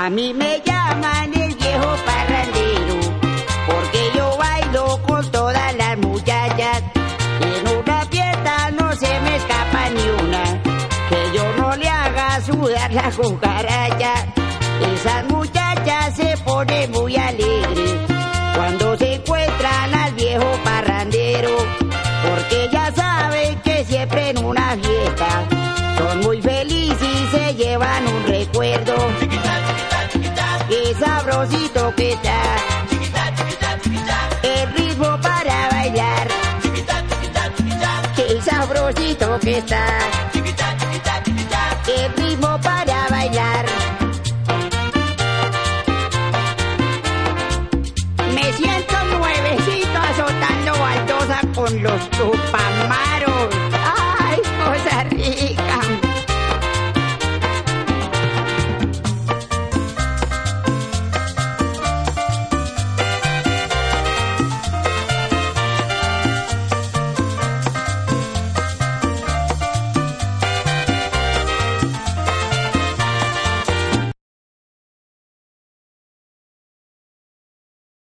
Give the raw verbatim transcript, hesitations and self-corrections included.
A mí me llaman el viejo parrandero, porque yo bailo con todas las muchachas. En una fiesta no se me escapa ni una, que yo no le haga sudar la cucaracha. Esas muchachas se ponen muy alegres cuando se encuentran al viejo parrandero, porque ya saben que siempre en una fiesta son muy felices y se llevan un recuerdo. Qué sabrosito que está, el ritmo para bailar. Qué sabrosito que está.